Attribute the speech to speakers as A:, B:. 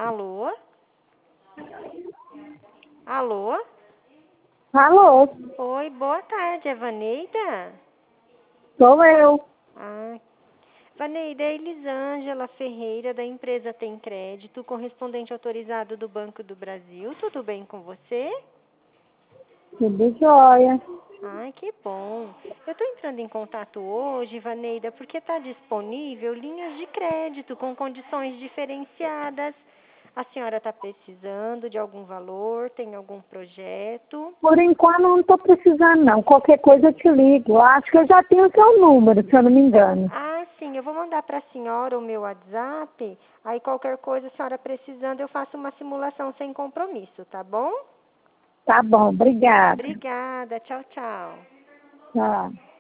A: Alô? Alô?
B: Alô,
A: Oi, boa tarde, é Vaneida?
B: sou eu.
A: Ah, Vaneida, é Elisângela Ferreira, da empresa Tem Crédito, correspondente autorizado do Banco do Brasil. Tudo bem com você?
B: Tudo jóia.
A: Ai, que bom. Eu estou entrando em contato hoje, Vaneida, porque está disponível linhas de crédito com condições diferenciadas. A senhora está precisando de algum valor? Tem algum projeto?
B: Por enquanto não estou precisando não. Qualquer coisa eu te ligo. Acho que eu já tenho o seu número, se eu não me engano.
A: Ah, sim, eu vou mandar para a senhora o meu WhatsApp. Aí qualquer coisa, a senhora precisando, eu faço uma simulação sem compromisso, tá bom?
B: Tá bom, obrigada.
A: Obrigada, tchau, tchau.
B: Tchau.